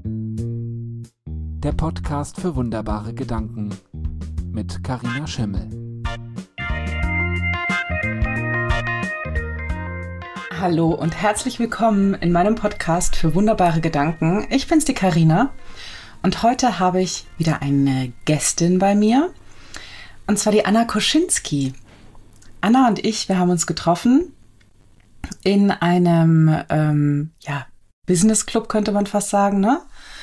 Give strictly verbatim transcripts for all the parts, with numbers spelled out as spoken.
Der Podcast für wunderbare Gedanken mit Carina Schimmel. Hallo und herzlich willkommen in meinem Podcast für wunderbare Gedanken. Ich bin's, die Carina, und heute habe ich wieder eine Gästin bei mir, und zwar die Anna Koschinski. Anna und ich, wir haben uns getroffen in einem ähm, ja, Business Club, könnte man fast sagen, ne?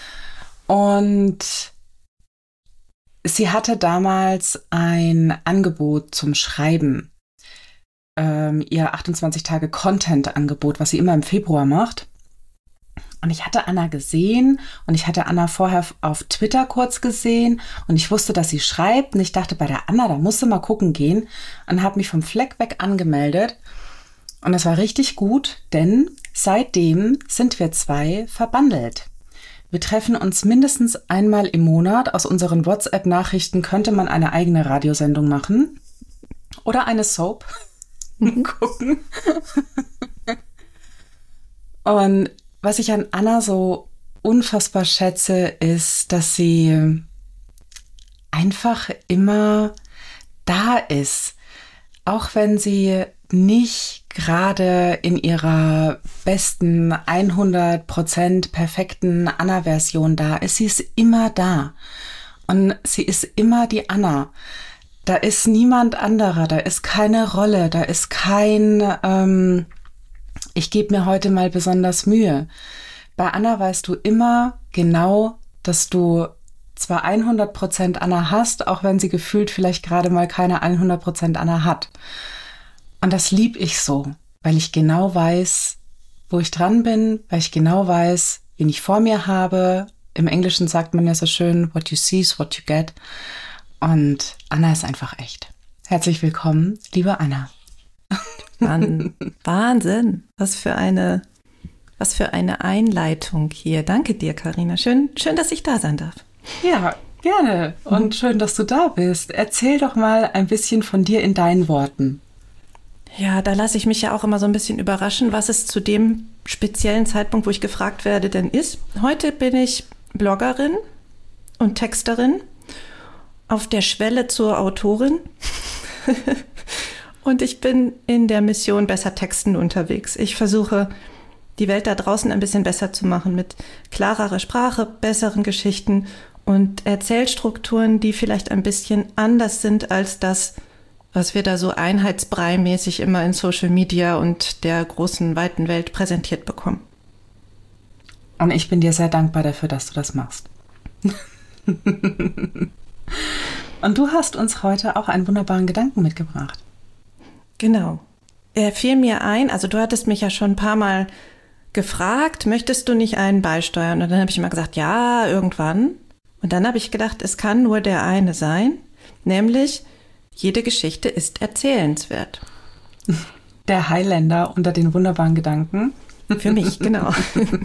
Und sie hatte damals ein Angebot zum Schreiben. Ähm, ihr achtundzwanzig Tage Content-Angebot, was sie immer im Februar macht. Und ich hatte Anna gesehen und ich hatte Anna vorher auf Twitter kurz gesehen und ich wusste, dass sie schreibt. Und ich dachte, bei der Anna, da musst du mal gucken gehen, und habe mich vom Fleck weg angemeldet. Und das war richtig gut, denn seitdem sind wir zwei verbandelt. Wir treffen uns mindestens einmal im Monat. Aus unseren WhatsApp-Nachrichten könnte man eine eigene Radiosendung machen oder eine Soap gucken. Und was ich an Anna so unfassbar schätze, ist, dass sie einfach immer da ist. Auch wenn sie nicht gerade in ihrer besten hundert Prozent perfekten Anna-Version da ist, sie ist immer da. Und sie ist immer die Anna. Da ist niemand anderer, da ist keine Rolle, da ist kein, ähm, ich gebe mir heute mal besonders Mühe. Bei Anna weißt du immer genau, dass du zwar hundert Prozent Anna hast, auch wenn sie gefühlt vielleicht gerade mal keine hundert Prozent Anna hat. Und das lieb ich so, weil ich genau weiß, wo ich dran bin, weil ich genau weiß, wen ich vor mir habe. Im Englischen sagt man ja so schön, what you see is what you get. Und Anna ist einfach echt. Herzlich willkommen, liebe Anna. Mann, Wahnsinn, was für eine, was für eine Einleitung hier. Danke dir, Carina. Schön, schön, dass ich da sein darf. Ja, gerne. Und schön, dass du da bist. Erzähl doch mal ein bisschen von dir in deinen Worten. Ja, da lasse ich mich ja auch immer so ein bisschen überraschen, was es zu dem speziellen Zeitpunkt, wo ich gefragt werde, denn ist. Heute bin ich Bloggerin und Texterin, auf der Schwelle zur Autorin. Und ich bin in der Mission Besser Texten unterwegs. Ich versuche, die Welt da draußen ein bisschen besser zu machen mit klarerer Sprache, besseren Geschichten und Erzählstrukturen, die vielleicht ein bisschen anders sind als das, was wir da so einheitsbrei-mäßig immer in Social Media und der großen, weiten Welt präsentiert bekommen. Und ich bin dir sehr dankbar dafür, dass du das machst. Und du hast uns heute auch einen wunderbaren Gedanken mitgebracht. Genau. Er fiel mir ein, also du hattest mich ja schon ein paar Mal gefragt, möchtest du nicht einen beisteuern? Und dann habe ich immer gesagt, ja, irgendwann. Und dann habe ich gedacht, es kann nur der eine sein, nämlich jede Geschichte ist erzählenswert. Der Highlander unter den wunderbaren Gedanken. Für mich, genau.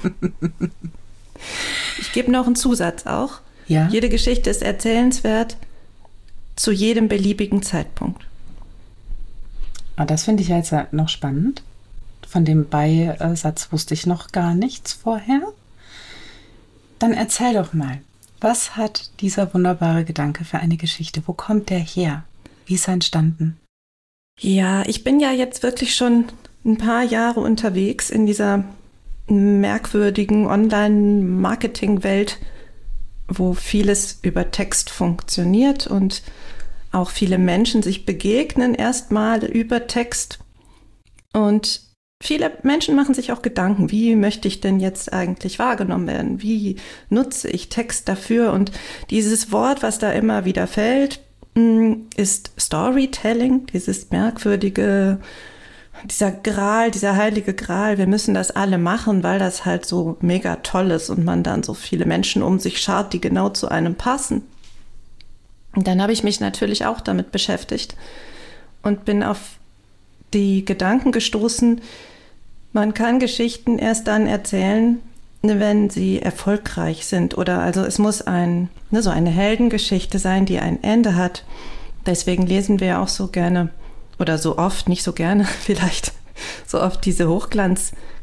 Ich gebe noch einen Zusatz auch. Ja. Jede Geschichte ist erzählenswert zu jedem beliebigen Zeitpunkt. Ah, das finde ich ja jetzt noch spannend. Von dem Beisatz wusste ich noch gar nichts vorher. Dann erzähl doch mal, was hat dieser wunderbare Gedanke für eine Geschichte? Wo kommt der her? Wie ist er entstanden? Ja, ich bin ja jetzt wirklich schon ein paar Jahre unterwegs in dieser merkwürdigen Online-Marketing-Welt, wo vieles über Text funktioniert und auch viele Menschen sich begegnen erstmal über Text. Und viele Menschen machen sich auch Gedanken, wie möchte ich denn jetzt eigentlich wahrgenommen werden? Wie nutze ich Text dafür? Und dieses Wort, was da immer wieder fällt, ist Storytelling, dieses merkwürdige, dieser Gral, dieser heilige Gral. Wir müssen das alle machen, weil das halt so mega toll ist und man dann so viele Menschen um sich schart, die genau zu einem passen. Und dann habe ich mich natürlich auch damit beschäftigt und bin auf die Gedanken gestoßen, man kann Geschichten erst dann erzählen, wenn sie erfolgreich sind. Oder also es muss ein, ne, so eine Heldengeschichte sein, die ein Ende hat. Deswegen lesen wir auch so gerne oder so oft, nicht so gerne vielleicht, so oft diese Hochglanz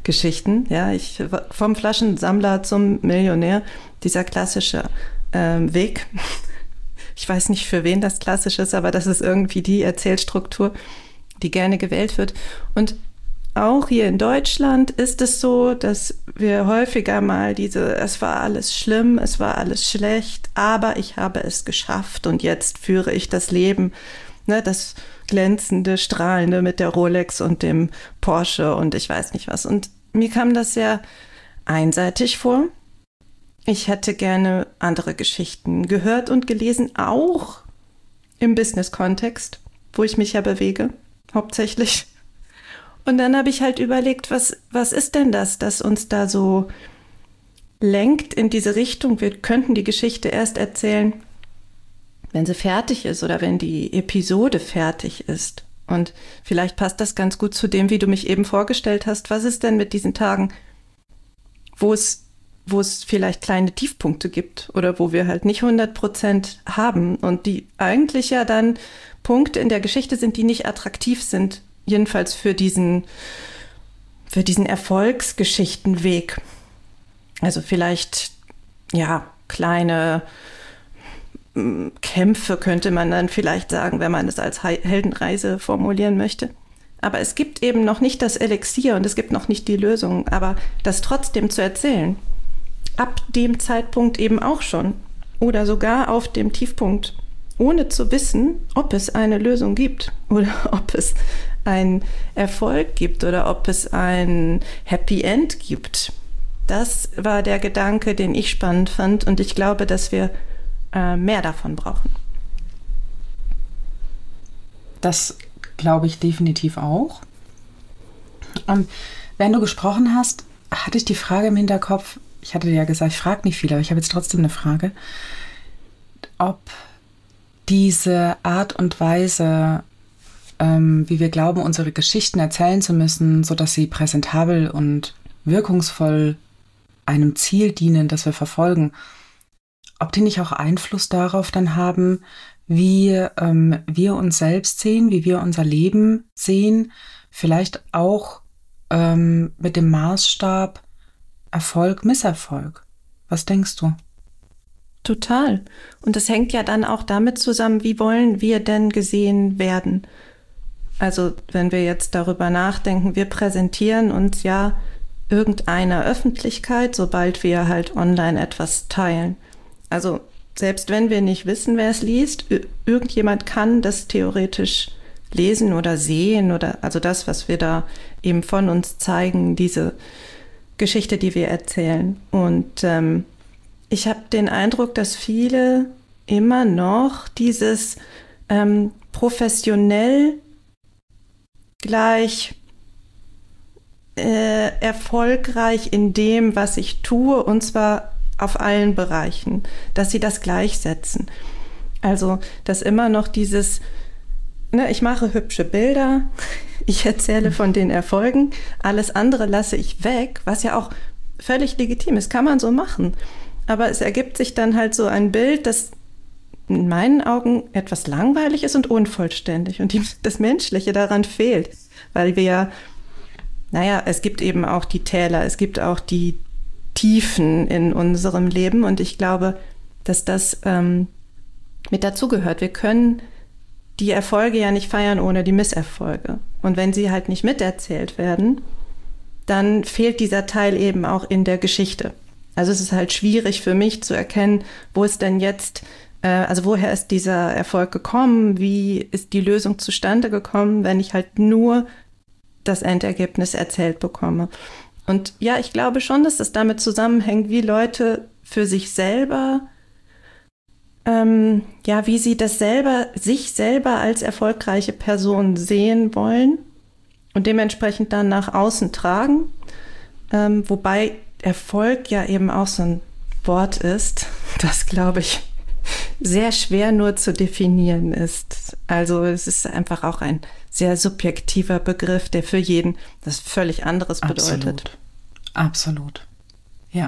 Geschichten. Ja, ich vom Flaschensammler zum Millionär, dieser klassische ähm, Weg. Ich weiß nicht, für wen das klassisch ist, aber das ist irgendwie die Erzählstruktur, die gerne gewählt wird. Und auch hier in Deutschland ist es so, dass wir häufiger mal diese, es war alles schlimm, es war alles schlecht, aber ich habe es geschafft und jetzt führe ich das Leben, ne, das glänzende, strahlende mit der Rolex und dem Porsche und ich weiß nicht was. Und mir kam das sehr einseitig vor. Ich hätte gerne andere Geschichten gehört und gelesen, auch im Business-Kontext, wo ich mich ja bewege, hauptsächlich. Und dann habe ich halt überlegt, was, was ist denn das, das uns da so lenkt in diese Richtung? Wir könnten die Geschichte erst erzählen, wenn sie fertig ist oder wenn die Episode fertig ist. Und vielleicht passt das ganz gut zu dem, wie du mich eben vorgestellt hast. Was ist denn mit diesen Tagen, wo es, wo es vielleicht kleine Tiefpunkte gibt oder wo wir halt nicht hundert Prozent haben und die eigentlich ja dann Punkte in der Geschichte sind, die nicht attraktiv sind, jedenfalls für diesen, für diesen Erfolgsgeschichtenweg. Also vielleicht, ja, kleine m, Kämpfe könnte man dann vielleicht sagen, wenn man es als He- Heldenreise formulieren möchte. Aber es gibt eben noch nicht das Elixier und es gibt noch nicht die Lösung. Aber das trotzdem zu erzählen, ab dem Zeitpunkt eben auch schon oder sogar auf dem Tiefpunkt, ohne zu wissen, ob es eine Lösung gibt oder ob es einen Erfolg gibt oder ob es ein Happy End gibt. Das war der Gedanke, den ich spannend fand und ich glaube, dass wir äh, mehr davon brauchen. Das glaube ich definitiv auch. Und wenn du gesprochen hast, hatte ich die Frage im Hinterkopf, ich hatte dir ja gesagt, ich frage nicht viel, aber ich habe jetzt trotzdem eine Frage, ob diese Art und Weise, ähm, wie wir glauben, unsere Geschichten erzählen zu müssen, sodass sie präsentabel und wirkungsvoll einem Ziel dienen, das wir verfolgen, ob die nicht auch Einfluss darauf dann haben, wie ähm, wir uns selbst sehen, wie wir unser Leben sehen, vielleicht auch ähm, mit dem Maßstab Erfolg, Misserfolg. Was denkst du? Total. Und das hängt ja dann auch damit zusammen, wie wollen wir denn gesehen werden? Also wenn wir jetzt darüber nachdenken, wir präsentieren uns ja irgendeiner Öffentlichkeit, sobald wir halt online etwas teilen. Also selbst wenn wir nicht wissen, wer es liest, irgendjemand kann das theoretisch lesen oder sehen oder also das, was wir da eben von uns zeigen, diese Geschichte, die wir erzählen. Und ähm, ich habe den Eindruck, dass viele immer noch dieses ähm, professionell gleich äh, erfolgreich in dem, was ich tue, und zwar auf allen Bereichen, dass sie das gleichsetzen. Also, dass immer noch dieses, ne, ich mache hübsche Bilder, ich erzähle von den Erfolgen, alles andere lasse ich weg, was ja auch völlig legitim ist, kann man so machen. Aber es ergibt sich dann halt so ein Bild, das in meinen Augen etwas langweilig ist und unvollständig und die, das Menschliche daran fehlt, weil wir, naja, es gibt eben auch die Täler, es gibt auch die Tiefen in unserem Leben und ich glaube, dass das ähm, mit dazugehört. Wir können die Erfolge ja nicht feiern ohne die Misserfolge. Und wenn sie halt nicht miterzählt werden, dann fehlt dieser Teil eben auch in der Geschichte. Also es ist halt schwierig für mich zu erkennen, wo ist denn jetzt, äh, also woher ist dieser Erfolg gekommen, wie ist die Lösung zustande gekommen, wenn ich halt nur das Endergebnis erzählt bekomme. Und ja, ich glaube schon, dass das damit zusammenhängt, wie Leute für sich selber, ähm, ja, wie sie das selber, sich selber als erfolgreiche Person sehen wollen und dementsprechend dann nach außen tragen. Ähm, wobei Erfolg ja eben auch so ein Wort ist, das, glaube ich, sehr schwer nur zu definieren ist. Also es ist einfach auch ein sehr subjektiver Begriff, der für jeden das völlig anderes bedeutet. Absolut, absolut. Ja.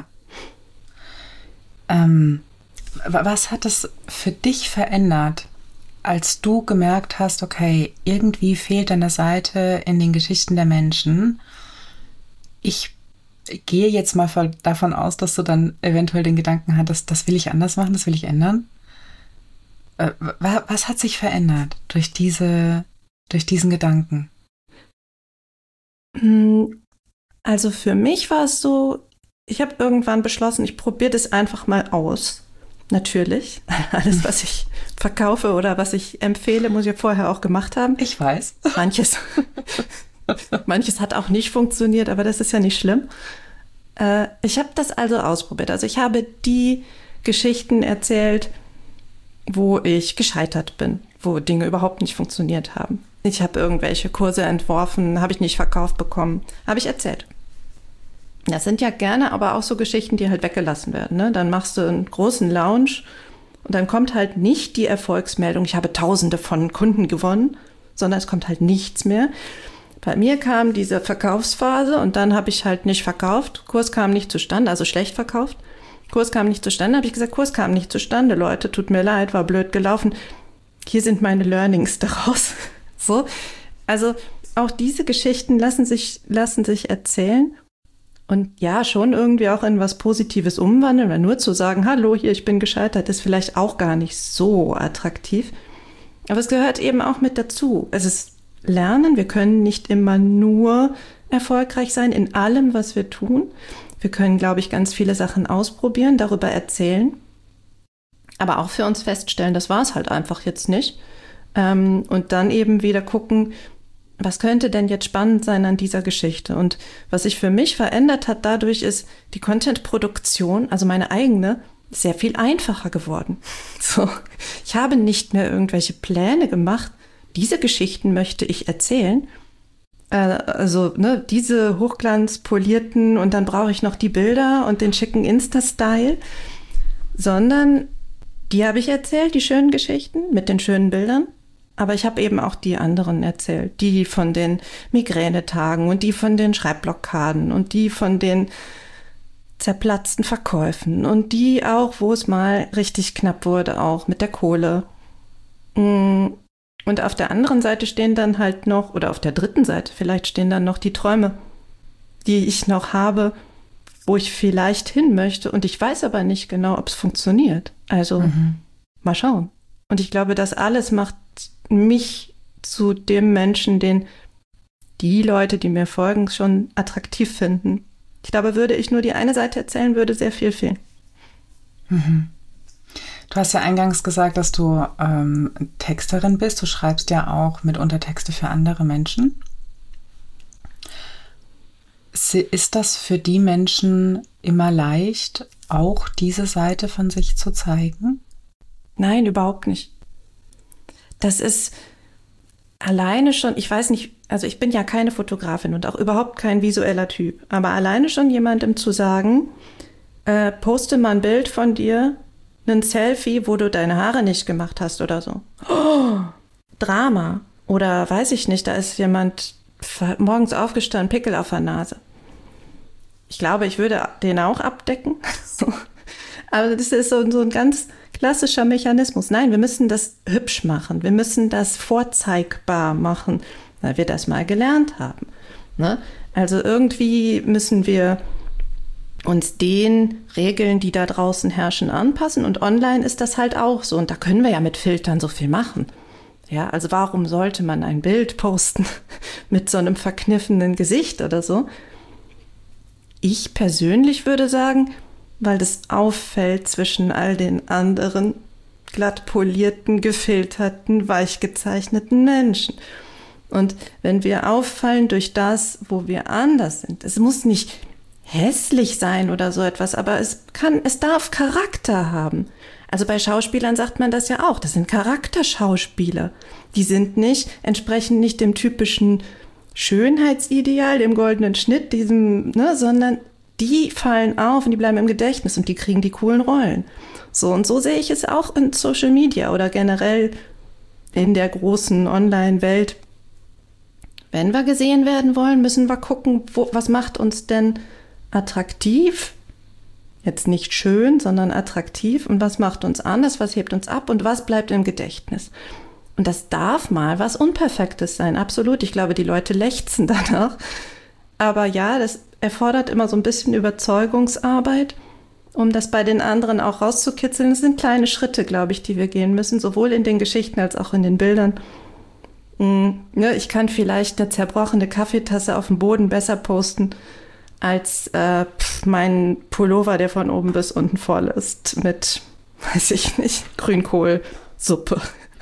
Ähm, was hat es für dich verändert, als du gemerkt hast, okay, irgendwie fehlt an der Seite in den Geschichten der Menschen, ich gehe jetzt mal von, davon aus, dass du dann eventuell den Gedanken hattest, das will ich anders machen, das will ich ändern. Äh, wa- was hat sich verändert durch diese, durch diesen Gedanken? Also für mich war es so, ich habe irgendwann beschlossen, ich probiere das einfach mal aus. Natürlich. Alles, was ich verkaufe oder was ich empfehle, muss ich vorher auch gemacht haben. Ich weiß. Manches, manches hat auch nicht funktioniert, aber das ist ja nicht schlimm. Äh, ich habe das also ausprobiert. Also ich habe die Geschichten erzählt, wo ich gescheitert bin, wo Dinge überhaupt nicht funktioniert haben. Ich habe irgendwelche Kurse entworfen, habe ich nicht verkauft bekommen, habe ich erzählt. Das sind ja gerne aber auch so Geschichten, die halt weggelassen werden. Ne? Dann machst du einen großen Lounge und dann kommt halt nicht die Erfolgsmeldung, ich habe Tausende von Kunden gewonnen, sondern es kommt halt nichts mehr. Bei mir kam diese Verkaufsphase und dann habe ich halt nicht verkauft. Kurs kam nicht zustande, also schlecht verkauft. Kurs kam nicht zustande, habe ich gesagt, Kurs kam nicht zustande, Leute, tut mir leid, war blöd gelaufen. Hier sind meine Learnings daraus. So, also auch diese Geschichten lassen sich, lassen sich erzählen. Und ja, schon irgendwie auch in was Positives umwandeln, weil nur zu sagen, hallo, hier, ich bin gescheitert, ist vielleicht auch gar nicht so attraktiv. Aber es gehört eben auch mit dazu. Es ist Lernen, wir können nicht immer nur erfolgreich sein in allem, was wir tun. Wir können, glaube ich, ganz viele Sachen ausprobieren, darüber erzählen, aber auch für uns feststellen, das war es halt einfach jetzt nicht. Und dann eben wieder gucken, was könnte denn jetzt spannend sein an dieser Geschichte? Und was sich für mich verändert hat dadurch ist, die Content-Produktion, also meine eigene, sehr viel einfacher geworden. So, ich habe nicht mehr irgendwelche Pläne gemacht. Diese Geschichten möchte ich erzählen. Äh, also ne, diese hochglanzpolierten und dann brauche ich noch die Bilder und den schicken Insta-Style. Sondern die habe ich erzählt, die schönen Geschichten mit den schönen Bildern. Aber ich habe eben auch die anderen erzählt, die von den Migränetagen und die von den Schreibblockaden und die von den zerplatzten Verkäufen und die auch, wo es mal richtig knapp wurde, auch mit der Kohle. Und auf der anderen Seite stehen dann halt noch, oder auf der dritten Seite vielleicht stehen dann noch die Träume, die ich noch habe, wo ich vielleicht hin möchte und ich weiß aber nicht genau, ob es funktioniert. Also mhm. mal schauen. Und ich glaube, das alles macht mich zu dem Menschen, den die Leute, die mir folgen, schon attraktiv finden. Ich glaube, würde ich nur die eine Seite erzählen, würde sehr viel fehlen. Mhm. Du hast ja eingangs gesagt, dass du ähm, Texterin bist. Du schreibst ja auch mitunter Texte für andere Menschen. Ist das für die Menschen immer leicht, auch diese Seite von sich zu zeigen? Nein, überhaupt nicht. Das ist alleine schon, ich weiß nicht, also ich bin ja keine Fotografin und auch überhaupt kein visueller Typ, aber alleine schon jemandem zu sagen, äh, poste mal ein Bild von dir, ein Selfie, wo du deine Haare nicht gemacht hast oder so. Oh, Drama. Oder weiß ich nicht, da ist jemand morgens aufgestanden, Pickel auf der Nase. Ich glaube, ich würde den auch abdecken. Aber das ist so, so ein ganz klassischer Mechanismus. Nein, wir müssen das hübsch machen. Wir müssen das vorzeigbar machen, weil wir das mal gelernt haben. Ne? Also irgendwie müssen wir uns den Regeln, die da draußen herrschen, anpassen. Und online ist das halt auch so. Und da können wir ja mit Filtern so viel machen. Ja, also warum sollte man ein Bild posten mit so einem verkniffenen Gesicht oder so? Ich persönlich würde sagen, weil das auffällt zwischen all den anderen glatt polierten, gefilterten, weich gezeichneten Menschen. Und wenn wir auffallen durch das, wo wir anders sind, es muss nicht hässlich sein oder so etwas, aber es kann, es darf Charakter haben. Also bei Schauspielern sagt man das ja auch, das sind Charakterschauspieler. Die sind nicht, entsprechen nicht dem typischen Schönheitsideal, dem goldenen Schnitt, diesem, ne, sondern die fallen auf und die bleiben im Gedächtnis und die kriegen die coolen Rollen. So und so sehe ich es auch in Social Media oder generell in der großen Online-Welt. Wenn wir gesehen werden wollen, müssen wir gucken, wo, was macht uns denn attraktiv? Jetzt nicht schön, sondern attraktiv. Und was macht uns anders? Was hebt uns ab? Und was bleibt im Gedächtnis? Und das darf mal was Unperfektes sein, absolut. Ich glaube, die Leute lechzen danach. Aber ja, das erfordert immer so ein bisschen Überzeugungsarbeit, um das bei den anderen auch rauszukitzeln. Es sind kleine Schritte, glaube ich, die wir gehen müssen, sowohl in den Geschichten als auch in den Bildern. Ich kann vielleicht eine zerbrochene Kaffeetasse auf dem Boden besser posten, als äh, mein Pullover, der von oben bis unten voll ist, mit, weiß ich nicht, Grünkohlsuppe.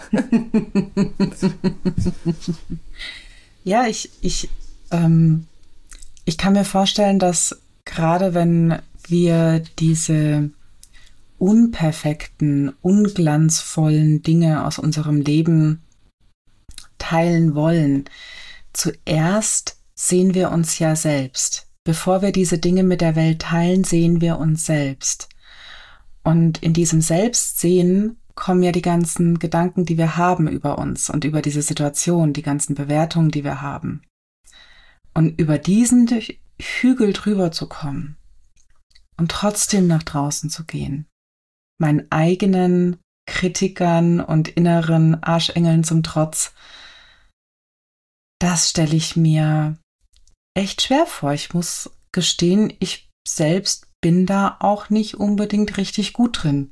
Ja, ich, ich, ähm, ich kann mir vorstellen, dass gerade wenn wir diese unperfekten, unglanzvollen Dinge aus unserem Leben teilen wollen, zuerst sehen wir uns ja selbst. Bevor wir diese Dinge mit der Welt teilen, sehen wir uns selbst. Und in diesem Selbstsehen kommen ja die ganzen Gedanken, die wir haben über uns und über diese Situation, die ganzen Bewertungen, die wir haben. Und über diesen Hügel drüber zu kommen und trotzdem nach draußen zu gehen, meinen eigenen Kritikern und inneren Arschengeln zum Trotz, das stelle ich mir echt schwer vor. Ich muss gestehen, ich selbst bin da auch nicht unbedingt richtig gut drin.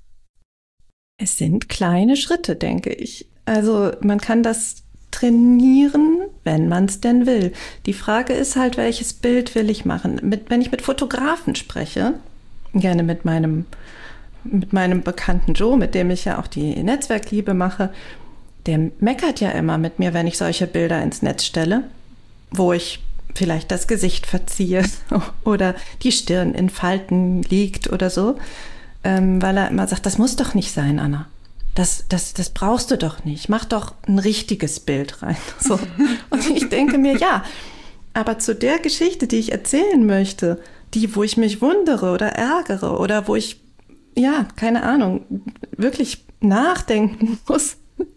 Es sind kleine Schritte, denke ich. Also man kann das trainieren, wenn man es denn will. Die Frage ist halt, welches Bild will ich machen? Mit, wenn ich mit Fotografen spreche, gerne mit meinem, mit meinem Bekannten Joe, mit dem ich ja auch die Netzwerkliebe mache, der meckert ja immer mit mir, wenn ich solche Bilder ins Netz stelle, wo ich vielleicht das Gesicht verziehe oder die Stirn in Falten liegt oder so, ähm, weil er immer sagt, das muss doch nicht sein, Anna. Das, das, das brauchst du doch nicht. Mach doch ein richtiges Bild rein. So. Und ich denke mir, ja, aber zu der Geschichte, die ich erzählen möchte, die, wo ich mich wundere oder ärgere oder wo ich, ja, keine Ahnung, wirklich nachdenken muss,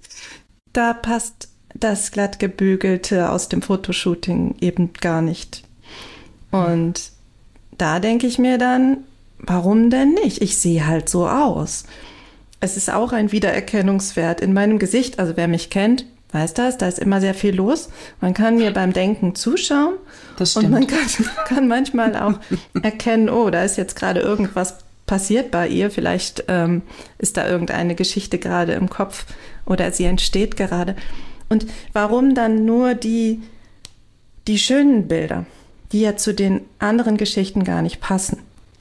da passt das glatt gebügelte aus dem Fotoshooting eben gar nicht. Und da denke ich mir dann, warum denn nicht? Ich sehe halt so aus. Es ist auch ein Wiedererkennungswert in meinem Gesicht. Also wer mich kennt, weiß das, da ist immer sehr viel los. Man kann mir beim Denken zuschauen. Das stimmt. Und man kann, kann manchmal auch erkennen, oh, da ist jetzt gerade irgendwas passiert bei ihr. Vielleicht ähm, ist da irgendeine Geschichte gerade im Kopf oder sie entsteht gerade. Und warum dann nur die, die schönen Bilder, die ja zu den anderen Geschichten gar nicht passen?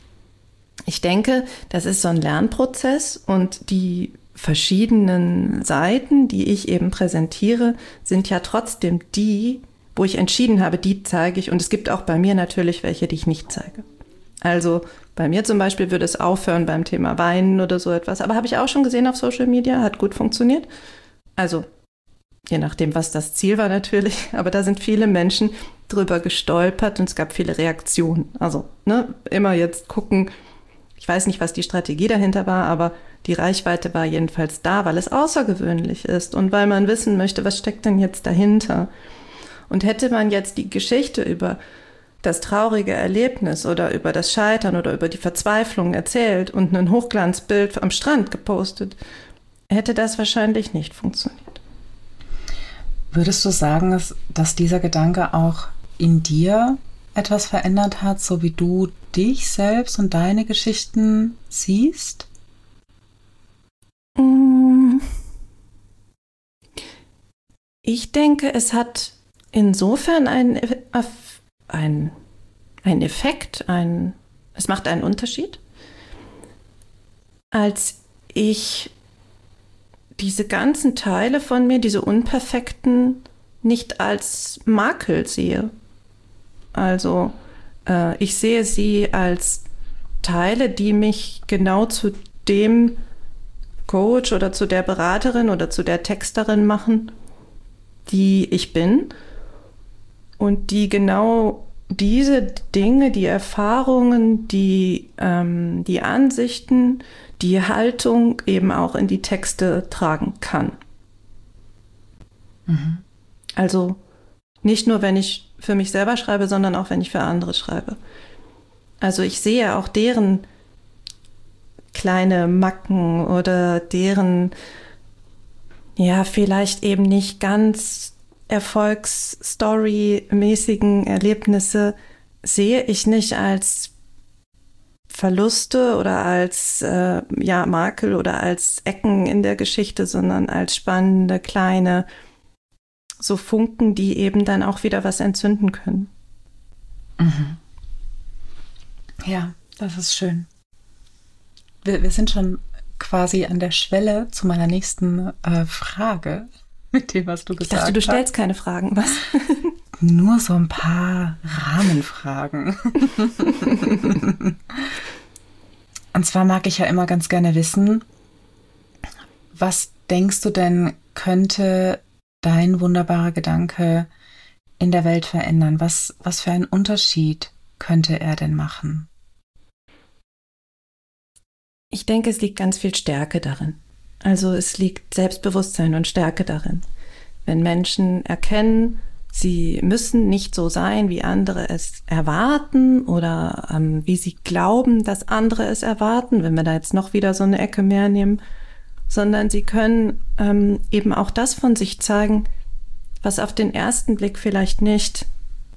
Ich denke, das ist so ein Lernprozess und die verschiedenen Seiten, die ich eben präsentiere, sind ja trotzdem die, wo ich entschieden habe, die zeige ich. Und es gibt auch bei mir natürlich welche, die ich nicht zeige. Also bei mir zum Beispiel würde es aufhören beim Thema Weinen oder so etwas. Aber habe ich auch schon gesehen auf Social Media, hat gut funktioniert. Also je nachdem, was das Ziel war natürlich. Aber da sind viele Menschen drüber gestolpert und es gab viele Reaktionen. Also ne, immer jetzt gucken. Ich weiß nicht, was die Strategie dahinter war, aber die Reichweite war jedenfalls da, weil es außergewöhnlich ist und weil man wissen möchte, was steckt denn jetzt dahinter. Und hätte man jetzt die Geschichte über das traurige Erlebnis oder über das Scheitern oder über die Verzweiflung erzählt und ein Hochglanzbild am Strand gepostet, hätte das wahrscheinlich nicht funktioniert. Würdest du sagen, dass, dass dieser Gedanke auch in dir etwas verändert hat, so wie du dich selbst und deine Geschichten siehst? Ich denke, es hat insofern einen, einen, einen Effekt, einen, es macht einen Unterschied, als ich diese ganzen Teile von mir, diese unperfekten, nicht als Makel sehe. Also äh, ich sehe sie als Teile, die mich genau zu dem Coach oder zu der Beraterin oder zu der Texterin machen, die ich bin und die genau diese Dinge, die Erfahrungen, die, ähm, die Ansichten, die Haltung eben auch in die Texte tragen kann. Mhm. Also nicht nur, wenn ich für mich selber schreibe, sondern auch, wenn ich für andere schreibe. Also ich sehe auch deren kleine Macken oder deren, ja, vielleicht eben nicht ganz erfolgsstory-mäßigen Erlebnisse sehe ich nicht als Verluste oder als äh, ja, Makel oder als Ecken in der Geschichte, sondern als spannende, kleine, so Funken, die eben dann auch wieder was entzünden können. Mhm. Ja, das ist schön. Wir, wir sind schon quasi an der Schwelle zu meiner nächsten äh, Frage mit dem, was du gesagt hast. Ich dachte, du stellst keine Fragen, was? Nur so ein paar Rahmenfragen. Und zwar mag ich ja immer ganz gerne wissen, was denkst du denn, könnte dein wunderbarer Gedanke in der Welt verändern? Was, was für einen Unterschied könnte er denn machen? Ich denke, es liegt ganz viel Stärke darin. Also es liegt Selbstbewusstsein und Stärke darin. Wenn Menschen erkennen, sie müssen nicht so sein, wie andere es erwarten oder ähm, wie sie glauben, dass andere es erwarten, wenn wir da jetzt noch wieder so eine Ecke mehr nehmen, sondern sie können ähm, eben auch das von sich zeigen, was auf den ersten Blick vielleicht nicht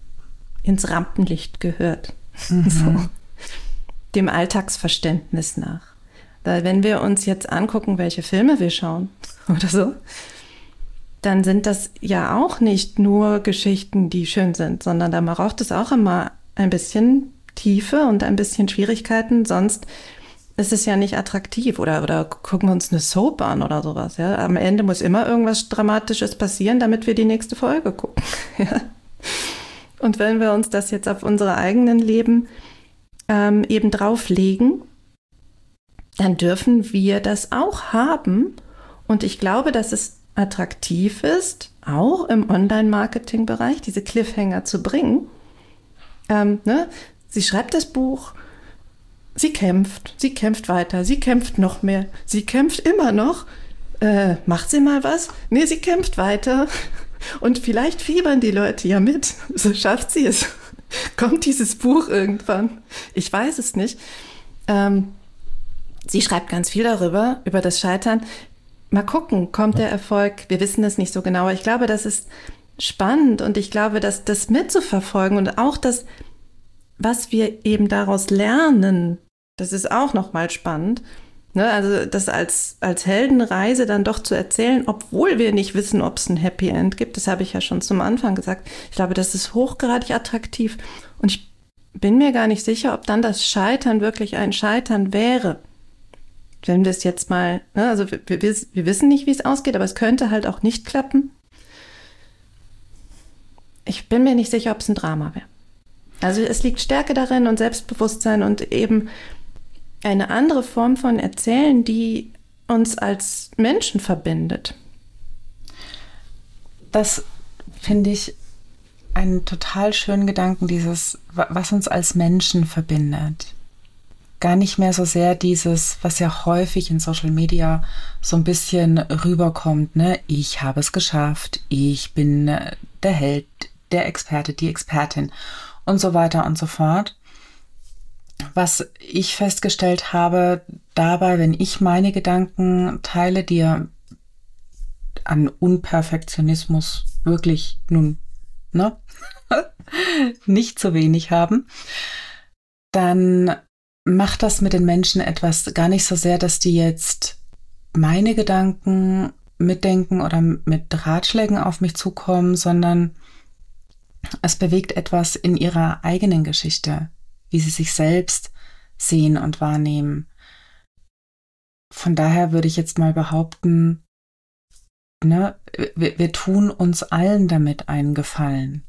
ins Rampenlicht gehört, mhm. so, dem Alltagsverständnis nach. Weil wenn wir uns jetzt angucken, welche Filme wir schauen oder so, dann sind das ja auch nicht nur Geschichten, die schön sind, sondern da braucht es auch immer ein bisschen Tiefe und ein bisschen Schwierigkeiten, sonst ist es ja nicht attraktiv. Oder, oder gucken wir uns eine Soap an oder sowas. Ja? Am Ende muss immer irgendwas Dramatisches passieren, damit wir die nächste Folge gucken. Ja? Und wenn wir uns das jetzt auf unsere eigenen Leben ähm, eben drauflegen, dann dürfen wir das auch haben. Und ich glaube, dass es attraktiv ist, auch im Online-Marketing-Bereich, diese Cliffhanger zu bringen. Ähm, ne? Sie schreibt das Buch, sie kämpft, sie kämpft weiter, sie kämpft noch mehr, sie kämpft immer noch. Äh, macht sie mal was? Nee, sie kämpft weiter. Und vielleicht fiebern die Leute ja mit. So schafft sie es. Kommt dieses Buch irgendwann? Ich weiß es nicht. Ähm, sie schreibt ganz viel darüber, über das Scheitern. Mal gucken, kommt der Erfolg? Wir wissen es nicht so genau, aber ich glaube, das ist spannend und ich glaube, dass das mitzuverfolgen und auch das, was wir eben daraus lernen, das ist auch nochmal spannend. Ne? Also das als, als Heldenreise dann doch zu erzählen, obwohl wir nicht wissen, ob es ein Happy End gibt, das habe ich ja schon zum Anfang gesagt. Ich glaube, das ist hochgradig attraktiv und ich bin mir gar nicht sicher, ob dann das Scheitern wirklich ein Scheitern wäre. Wenn wir es jetzt mal, ne, also wir, wir, wir wissen nicht, wie es ausgeht, aber es könnte halt auch nicht klappen. Ich bin mir nicht sicher, ob es ein Drama wäre. Also es liegt Stärke darin und Selbstbewusstsein und eben eine andere Form von Erzählen, die uns als Menschen verbindet. Das finde ich einen total schönen Gedanken, dieses, was uns als Menschen verbindet. Gar nicht mehr so sehr dieses, was ja häufig in Social Media so ein bisschen rüberkommt, ne? Ich habe es geschafft, ich bin der Held, der Experte, die Expertin und so weiter und so fort. Was ich festgestellt habe dabei, wenn ich meine Gedanken teile, die ja an Unperfektionismus wirklich nun, ne? nicht zu wenig haben, dann macht das mit den Menschen etwas, gar nicht so sehr, dass die jetzt meine Gedanken mitdenken oder mit Ratschlägen auf mich zukommen, sondern es bewegt etwas in ihrer eigenen Geschichte, wie sie sich selbst sehen und wahrnehmen. Von daher würde ich jetzt mal behaupten, ne, wir, wir tun uns allen damit einen Gefallen.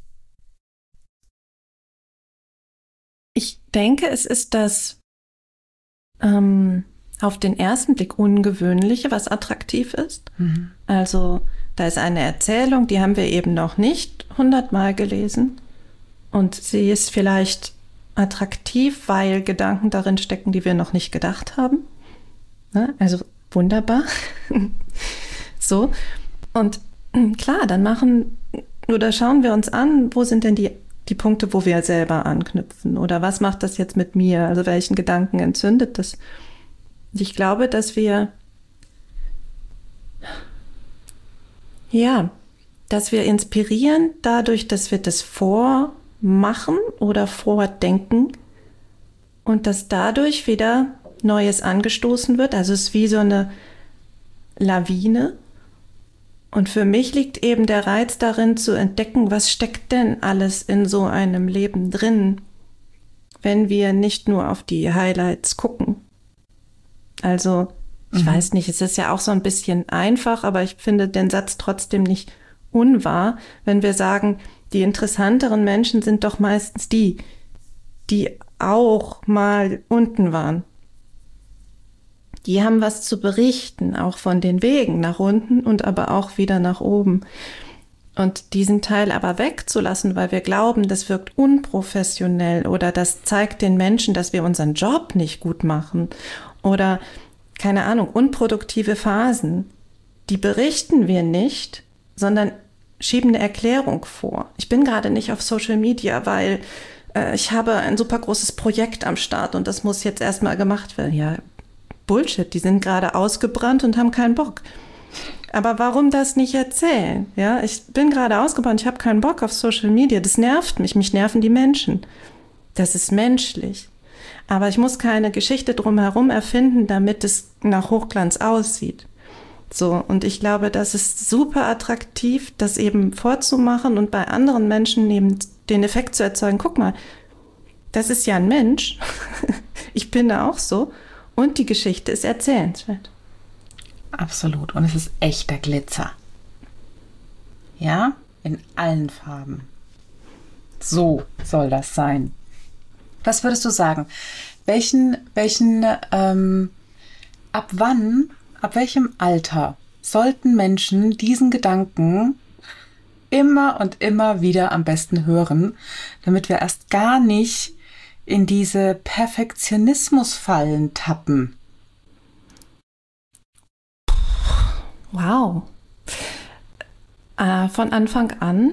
Ich denke, es ist das ähm, auf den ersten Blick Ungewöhnliche, was attraktiv ist. Mhm. Also da ist eine Erzählung, die haben wir eben noch nicht hundertmal gelesen und sie ist vielleicht attraktiv, weil Gedanken darin stecken, die wir noch nicht gedacht haben. Ne? Also wunderbar. So. Und klar, dann machen oder schauen wir uns an, wo sind denn die die Punkte, wo wir selber anknüpfen oder was macht das jetzt mit mir, also welchen Gedanken entzündet das. Ich glaube, dass wir ja, dass wir inspirieren dadurch, dass wir das machen oder vordenken und dass dadurch wieder Neues angestoßen wird. Also es ist wie so eine Lawine. Und für mich liegt eben der Reiz darin zu entdecken, was steckt denn alles in so einem Leben drin, wenn wir nicht nur auf die Highlights gucken. Also ich mhm. weiß nicht, es ist ja auch so ein bisschen einfach, aber ich finde den Satz trotzdem nicht unwahr, wenn wir sagen, die interessanteren Menschen sind doch meistens die, die auch mal unten waren. Die haben was zu berichten, auch von den Wegen nach unten und aber auch wieder nach oben. Und diesen Teil aber wegzulassen, weil wir glauben, das wirkt unprofessionell oder das zeigt den Menschen, dass wir unseren Job nicht gut machen oder, keine Ahnung, unproduktive Phasen, die berichten wir nicht, sondern schieben eine Erklärung vor. Ich bin gerade nicht auf Social Media, weil äh, ich habe ein super großes Projekt am Start und das muss jetzt erstmal gemacht werden. Ja, Bullshit, die sind gerade ausgebrannt und haben keinen Bock. Aber warum das nicht erzählen? Ja, ich bin gerade ausgebrannt, ich habe keinen Bock auf Social Media. Das nervt mich, mich nerven die Menschen. Das ist menschlich. Aber ich muss keine Geschichte drumherum erfinden, damit es nach Hochglanz aussieht. So, und ich glaube, das ist super attraktiv, das eben vorzumachen und bei anderen Menschen eben den Effekt zu erzeugen. Guck mal, das ist ja ein Mensch. Ich bin da auch so. Und die Geschichte ist erzählenswert. Absolut. Und es ist echter Glitzer. Ja, in allen Farben. So soll das sein. Was würdest du sagen? Welchen, welchen, ähm, ab wann, ab welchem Alter sollten Menschen diesen Gedanken immer und immer wieder am besten hören, damit wir erst gar nicht in diese Perfektionismusfallen tappen? Wow. Äh, von Anfang an.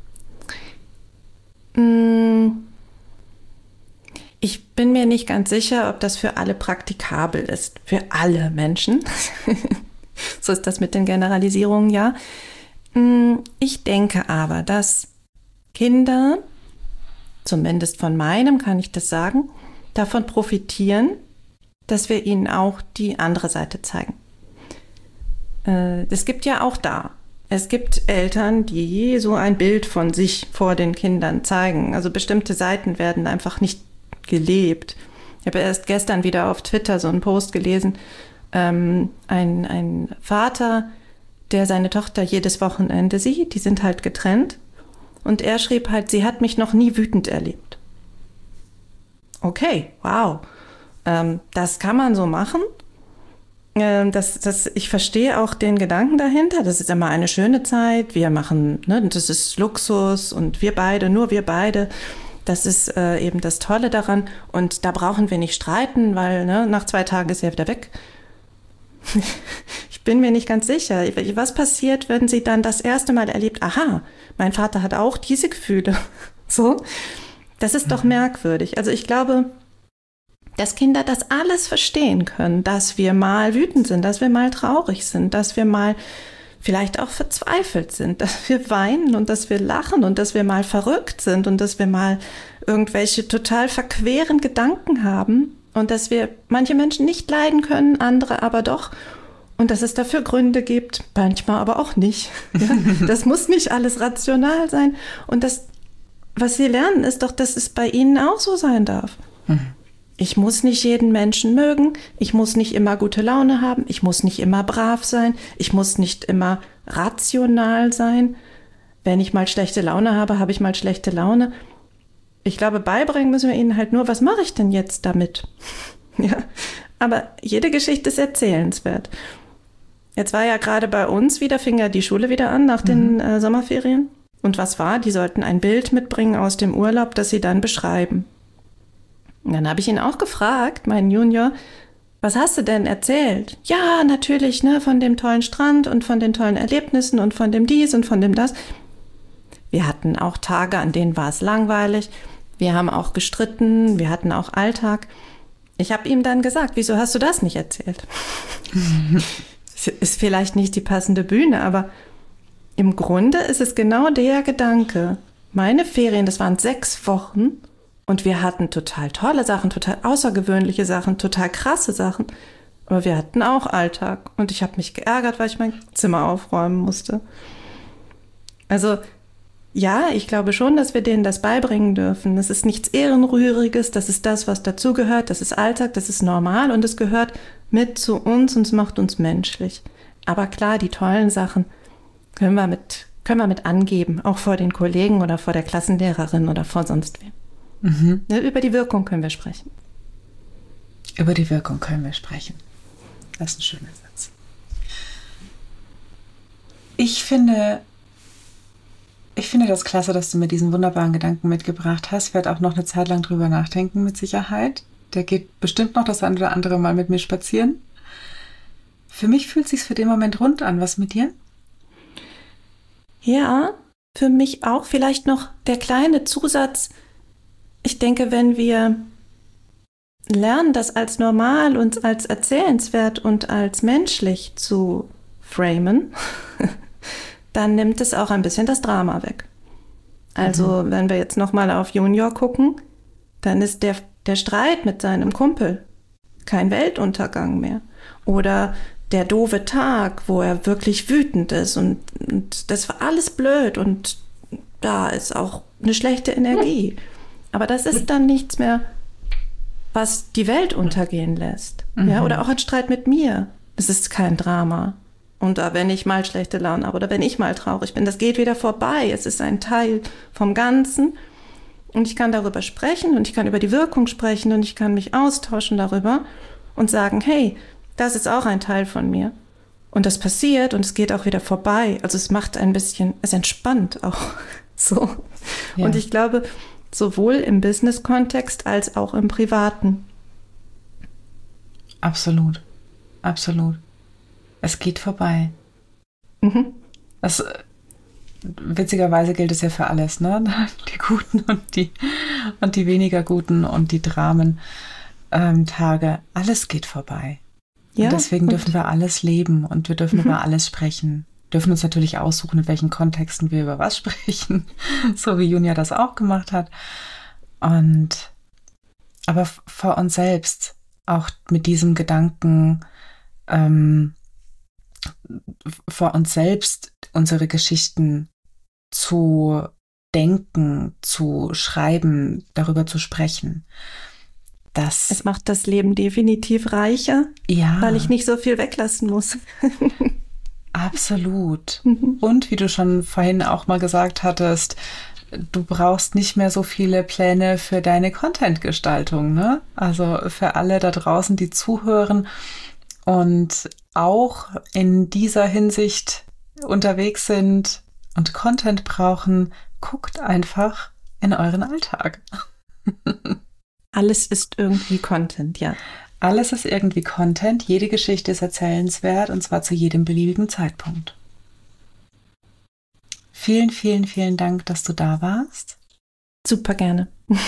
Hm. Ich bin mir nicht ganz sicher, ob das für alle praktikabel ist. Für alle Menschen. So ist das mit den Generalisierungen, ja. Ich denke aber, dass Kinder, zumindest von meinem kann ich das sagen, davon profitieren, dass wir ihnen auch die andere Seite zeigen. Es gibt ja auch da. Es gibt Eltern, die so ein Bild von sich vor den Kindern zeigen. Also bestimmte Seiten werden einfach nicht gelebt. Ich habe erst gestern wieder auf Twitter so einen Post gelesen. Ähm, ein, ein Vater, der seine Tochter jedes Wochenende sieht, die sind halt getrennt. Und er schrieb halt, sie hat mich noch nie wütend erlebt. Okay, wow. Ähm, das kann man so machen. Ähm, das, das, ich verstehe auch den Gedanken dahinter. Das ist immer eine schöne Zeit. Wir machen, ne, das ist Luxus und wir beide, nur wir beide. Das ist äh, eben das Tolle daran. Und da brauchen wir nicht streiten, weil ne, nach zwei Tagen ist er wieder weg. Ich bin mir nicht ganz sicher. Was passiert, wenn sie dann das erste Mal erlebt, aha, mein Vater hat auch diese Gefühle. So, das ist doch merkwürdig. Also ich glaube, dass Kinder das alles verstehen können, dass wir mal wütend sind, dass wir mal traurig sind, dass wir mal vielleicht auch verzweifelt sind, dass wir weinen und dass wir lachen und dass wir mal verrückt sind und dass wir mal irgendwelche total verqueren Gedanken haben und dass wir manche Menschen nicht leiden können, andere aber doch und dass es dafür Gründe gibt, manchmal aber auch nicht. Ja? Das muss nicht alles rational sein und das, was sie lernen, ist doch, dass es bei ihnen auch so sein darf. Mhm. Ich muss nicht jeden Menschen mögen, ich muss nicht immer gute Laune haben, ich muss nicht immer brav sein, ich muss nicht immer rational sein. Wenn ich mal schlechte Laune habe, habe ich mal schlechte Laune. Ich glaube, beibringen müssen wir ihnen halt nur, was mache ich denn jetzt damit? Ja, aber jede Geschichte ist erzählenswert. Jetzt war ja gerade bei uns wieder, fing ja die Schule wieder an nach den mhm. äh, Sommerferien. Und was war? Die sollten ein Bild mitbringen aus dem Urlaub, das sie dann beschreiben. Und dann habe ich ihn auch gefragt, meinen Junior, was hast du denn erzählt? Ja, natürlich, ne, von dem tollen Strand und von den tollen Erlebnissen und von dem dies und von dem das. Wir hatten auch Tage, an denen war es langweilig. Wir haben auch gestritten, wir hatten auch Alltag. Ich habe ihm dann gesagt, wieso hast du das nicht erzählt? Ist vielleicht nicht die passende Bühne, aber im Grunde ist es genau der Gedanke. meine Ferien, das waren sechs Wochen und wir hatten total tolle Sachen, total außergewöhnliche Sachen, total krasse Sachen. Aber wir hatten auch Alltag und ich habe mich geärgert, weil ich mein Zimmer aufräumen musste. Also ja, ich glaube schon, dass wir denen das beibringen dürfen. Das ist nichts Ehrenrühriges, das ist das, was dazugehört, das ist Alltag, das ist normal und es gehört mit zu uns und es macht uns menschlich. Aber klar, die tollen Sachen können wir mit, können wir mit angeben, auch vor den Kollegen oder vor der Klassenlehrerin oder vor sonst wem. Mhm. Über die Wirkung können wir sprechen. Über die Wirkung können wir sprechen. Das ist ein schöner Satz. Ich finde... Ich finde das klasse, dass du mir diesen wunderbaren Gedanken mitgebracht hast. Ich werde auch noch eine Zeit lang drüber nachdenken, mit Sicherheit. Der geht bestimmt noch das ein oder andere Mal mit mir spazieren. Für mich fühlt es sich für den Moment rund an. Was mit dir? Ja, für mich auch. Vielleicht noch der kleine Zusatz. Ich denke, wenn wir lernen, das als normal und als erzählenswert und als menschlich zu framen, dann nimmt es auch ein bisschen das Drama weg. Also mhm. wenn wir jetzt nochmal auf Junior gucken, dann ist der, der Streit mit seinem Kumpel kein Weltuntergang mehr. Oder der doofe Tag, wo er wirklich wütend ist und, und das war alles blöd und da ist auch eine schlechte Energie. Aber das ist dann nichts mehr, was die Welt untergehen lässt. Mhm. Ja, oder auch ein Streit mit mir. Das ist kein Drama. Und da, wenn ich mal schlechte Laune habe oder wenn ich mal traurig bin, das geht wieder vorbei. Es ist ein Teil vom Ganzen. Und ich kann darüber sprechen und ich kann über die Wirkung sprechen und ich kann mich austauschen darüber und sagen, hey, das ist auch ein Teil von mir. Und das passiert und es geht auch wieder vorbei. Also es macht ein bisschen, es entspannt auch so. Ja. Und ich glaube, sowohl im Business-Kontext als auch im Privaten. Absolut. Absolut. Es geht vorbei. Mhm. Das, witzigerweise gilt es ja für alles, ne? Die guten und die, und die weniger guten und die Dramentage. Ähm, alles geht vorbei. Ja, und deswegen und dürfen wir alles leben und wir dürfen mhm. über alles sprechen. Dürfen uns natürlich aussuchen, in welchen Kontexten wir über was sprechen. So wie Junia das auch gemacht hat. Und aber vor uns selbst, auch mit diesem Gedanken, ähm, vor uns selbst unsere Geschichten zu denken, zu schreiben, darüber zu sprechen. Das es macht das Leben definitiv reicher, ja, weil ich nicht so viel weglassen muss. Absolut. Mhm. Und wie du schon vorhin auch mal gesagt hattest, du brauchst nicht mehr so viele Pläne für deine Content-Gestaltung, ne? Also für alle da draußen, die zuhören und auch in dieser Hinsicht unterwegs sind und Content brauchen, guckt einfach in euren Alltag. Alles ist irgendwie Content, ja. Alles ist irgendwie Content, jede Geschichte ist erzählenswert und zwar zu jedem beliebigen Zeitpunkt. Vielen, vielen, vielen Dank, dass du da warst. Super gerne.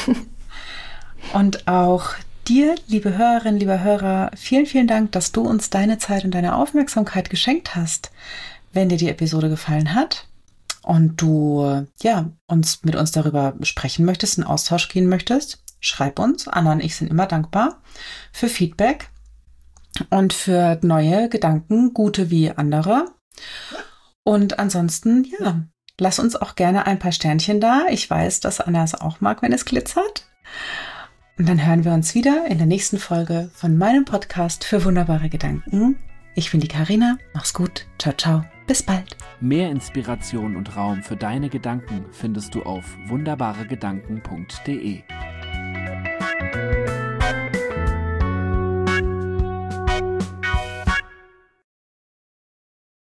Und auch dir, liebe Hörerinnen, lieber Hörer, vielen, vielen Dank, dass du uns deine Zeit und deine Aufmerksamkeit geschenkt hast. Wenn dir die Episode gefallen hat und du ja uns mit uns darüber sprechen möchtest, in Austausch gehen möchtest, schreib uns. Anna und ich sind immer dankbar für Feedback und für neue Gedanken, gute wie andere. Und ansonsten, ja, lass uns auch gerne ein paar Sternchen da. Ich weiß, dass Anna es auch mag, wenn es glitzert. Und dann hören wir uns wieder in der nächsten Folge von meinem Podcast für wunderbare Gedanken. Ich bin die Carina. Mach's gut. Ciao, ciao. Bis bald. Mehr Inspiration und Raum für deine Gedanken findest du auf wunderbare gedanken punkt de.